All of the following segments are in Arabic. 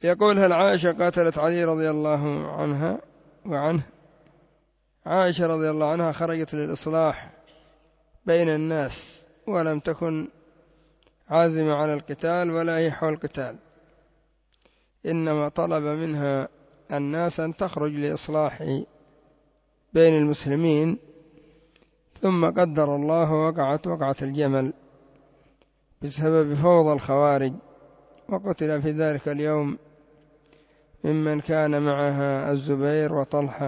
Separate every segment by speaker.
Speaker 1: يقول: هل عائشة قاتلت علي رضي الله عنها وعنه؟ عائشة رضي الله عنها خرجت للإصلاح بين الناس، ولم تكن عازمة على القتال ولا هي حول القتال، إنما طلب منها الناس أن تخرج لإصلاح بين المسلمين، ثم قدر الله وقعت وقعة الجمل بسبب فوضى الخوارج، وقتل في ذلك اليوم ممن كان معها الزبير وطلحة،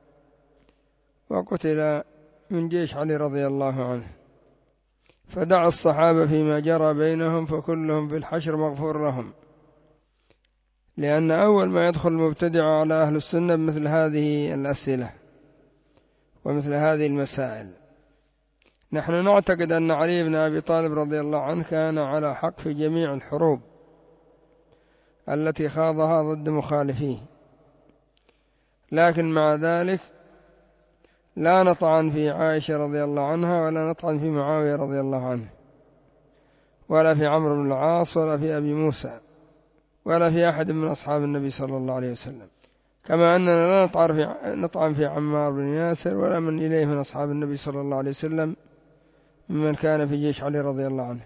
Speaker 1: وقتل من جيش علي رضي الله عنه. فدعا الصحابة فيما جرى بينهم فكلهم في الحشر مغفور لهم، لأن أول ما يدخل المبتدع على أهل السنة بمثل هذه الأسئلة ومثل هذه المسائل. نحن نعتقد أن علي بن أبي طالب رضي الله عنه كان على حق في جميع الحروب التي خاضها ضد مخالفيه، لكن مع ذلك لا نطعن في عائشة رضي الله عنها، ولا نطعن في معاوية رضي الله عنه، ولا في عمرو بن العاص، ولا في أبي موسى، ولا في أحد من أصحاب النبي صلى الله عليه وسلم، كما أننا لا نطعن في عمار بن ياسر ولا من إليه من أصحاب النبي صلى الله عليه وسلم ممن كان في جيش علي رضي الله عنه.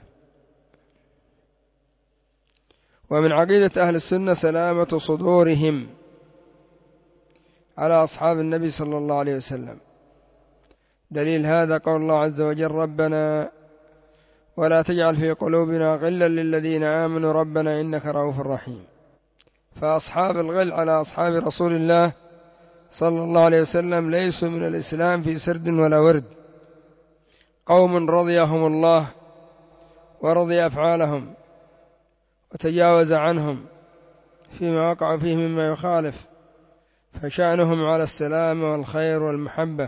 Speaker 1: ومن عقيدة أهل السنة سلامة صدورهم على أصحاب النبي صلى الله عليه وسلم. دليل هذا قول الله عز وجل: ربنا ولا تجعل في قلوبنا غلا للذين آمنوا ربنا إنك رؤوف رحيم. فأصحاب الغل على أصحاب رسول الله صلى الله عليه وسلم ليسوا من الإسلام في سرد ولا ورد، قوم رضيهم الله ورضي أفعالهم وتجاوز عنهم فيما وقعوا فيه مما يخالف، فشأنهم على السلام والخير والمحبة.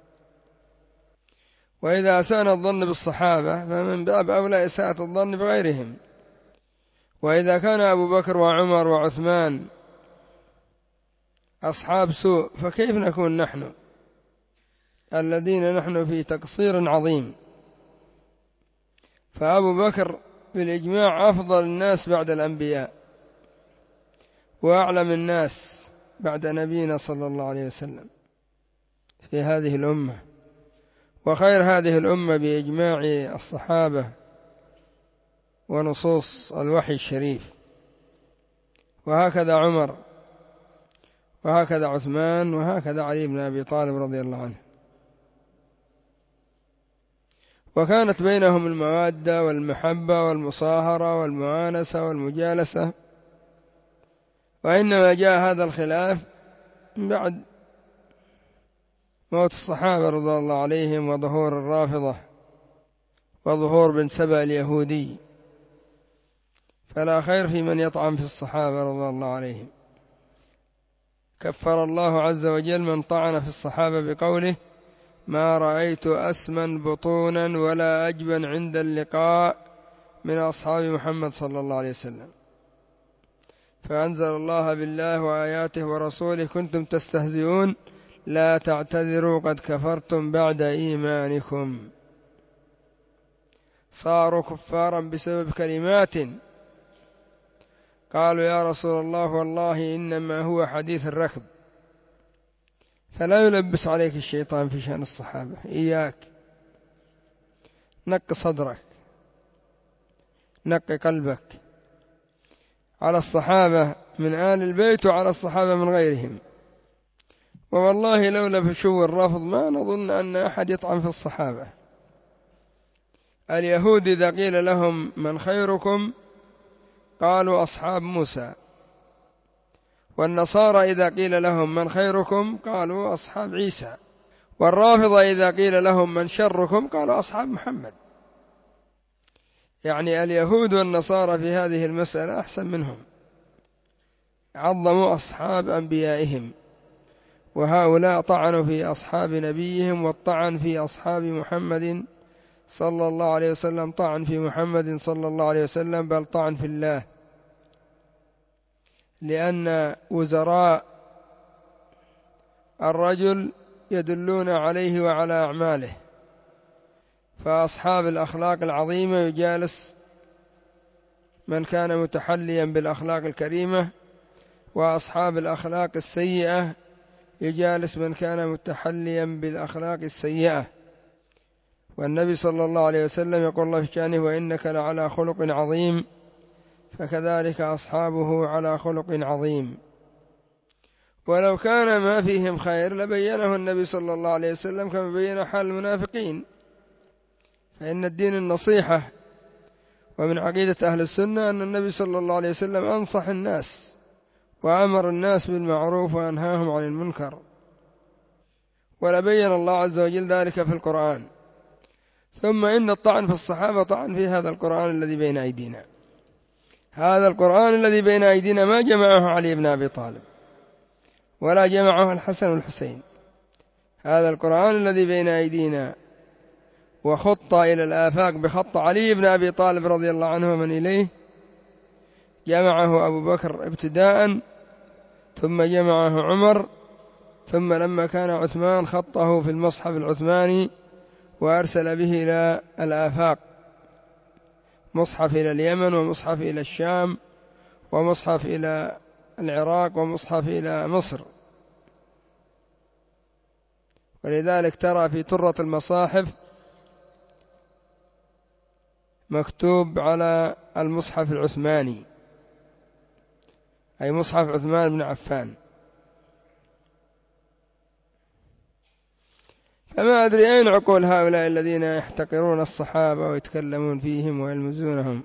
Speaker 1: وإذا أساءنا الظن بالصحابة فمن باب أولى إساءة الظن بغيرهم. وإذا كان أبو بكر وعمر وعثمان أصحاب سوء، فكيف نكون نحن الذين نحن في تقصير عظيم؟ فأبو بكر بالإجماع أفضل الناس بعد الأنبياء، وأعلم الناس بعد نبينا صلى الله عليه وسلم في هذه الأمة، وخير هذه الأمة بإجماع الصحابة ونصوص الوحي الشريف. وهكذا عمر، وهكذا عثمان، وهكذا علي بن أبي طالب رضي الله عنه. وكانت بينهم المودة والمحبة والمصاهرة والمؤانسة والمجالسة، وإنما جاء هذا الخلاف بعد موت الصحابة رضي الله عليهم وظهور الرافضة وظهور بن سبأ اليهودي، فلا خير في من يطعن في الصحابة رضي الله عليهم. كفر الله عز وجل من طعن في الصحابة بقوله: ما رأيت أسمن بطونا ولا أجبن عند اللقاء من أصحاب محمد صلى الله عليه وسلم. فأنزل الله: بالله وآياته ورسوله كنتم تستهزئون لا تعتذروا قد كفرتم بعد إيمانكم. صاروا كفارا بسبب كلمات قالوا: يا رسول الله والله إنما هو حديث الركب. فلا يلبس عليك الشيطان في شأن الصحابة، إياك، نق صدرك، نق قلبك على الصحابة من آل البيت وعلى الصحابة من غيرهم. ووالله لولا فشو الرفض ما نظن أن أحد يطعن في الصحابة. اليهود إذا قيل لهم من خيركم قالوا أصحاب موسى، والنصارى إذا قيل لهم من خيركم قالوا أصحاب عيسى، والرافضة إذا قيل لهم من شركم قالوا أصحاب محمد. يعني اليهود والنصارى في هذه المسألة أحسن منهم، عظموا أصحاب أنبيائهم، وهؤلاء طعنوا في أصحاب نبيهم، والطعن في أصحاب محمد صلى الله عليه وسلم طعن في محمد صلى الله عليه وسلم، بل طعن في الله، لأن وزراء الرجل يدلون عليه وعلى أعماله. فأصحاب الأخلاق العظيمة يجالس من كان متحليا بالأخلاق الكريمة وأصحاب الأخلاق السيئة يجالس من كان متحليا بالأخلاق السيئة. والنبي صلى الله عليه وسلم يقول الله في شأنه: وإنك لعلى خلق عظيم، فكذلك أصحابه على خلق عظيم. ولو كان ما فيهم خير لبينه النبي صلى الله عليه وسلم كما بين حال المنافقين، فإن الدين النصيحة. ومن عقيدة أهل السنة أن النبي صلى الله عليه وسلم أنصح الناس وأمر الناس بالمعروف وأنهاهم عن المنكر، ولبين الله عز وجل ذلك في القرآن. ثم إن الطعن في الصحابة طعن في هذا القرآن الذي بين أيدينا. هذا القرآن الذي بين أيدينا ما جمعه علي بن أبي طالب ولا جمعه الحسن والحسين. هذا القرآن الذي بين أيدينا وخط إلى الآفاق بخط علي بن أبي طالب رضي الله عنه ومن إليه، جمعه أبو بكر ابتداء، ثم جمعه عمر، ثم لما كان عثمان خطه في المصحف العثماني وأرسل به إلى الآفاق، مصحف إلى اليمن، ومصحف إلى الشام، ومصحف إلى العراق، ومصحف إلى مصر. ولذلك ترى في ترة المصاحف مكتوب على المصحف العثماني، أي مصحف عثمان بن عفان. فما أدري أين عقول هؤلاء الذين يحتقرون الصحابة ويتكلمون فيهم ويلمزونهم.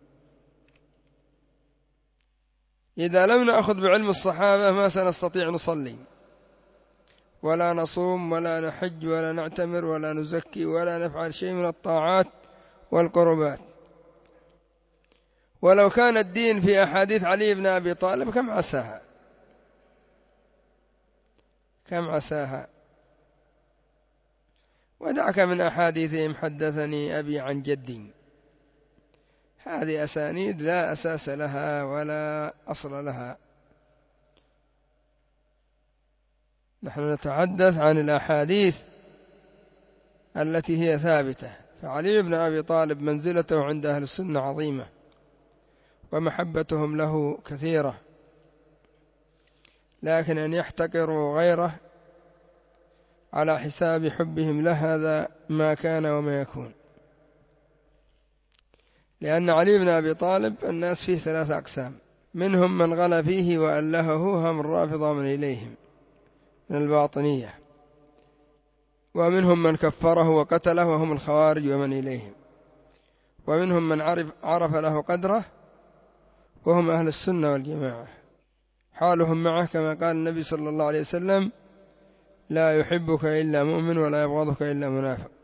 Speaker 1: إذا لم نأخذ بعلم الصحابة ما سنستطيع نصلي ولا نصوم ولا نحج ولا نعتمر ولا نزكي ولا نفعل شيء من الطاعات والقربات. ولو كان الدين في أحاديث علي بن أبي طالب كم عساها. ودعك من أحاديثهم حدثني أبي عن جدي، هذه أسانيد لا أساس لها ولا أصل لها. نحن نتحدث عن الأحاديث التي هي ثابتة. فعلي بن أبي طالب منزلته عند أهل السنة عظيمة، ومحبتهم له كثيرة، لكن أن يحتقروا غيره على حساب حبهم له هذا ما كان وما يكون. لأن علي بن أبي طالب الناس فيه 3 أقسام: منهم من غلا فيه وألهه، هم الرافضة من إليهم من الباطنية، ومنهم من كفره وقتله وهم الخوارج ومن إليهم، ومنهم من عرف له قدره وهم أهل السنة والجماعة. حالهم معه كما قال النبي صلى الله عليه وسلم: لا يحبك إلا مؤمن ولا يبغضك إلا منافق.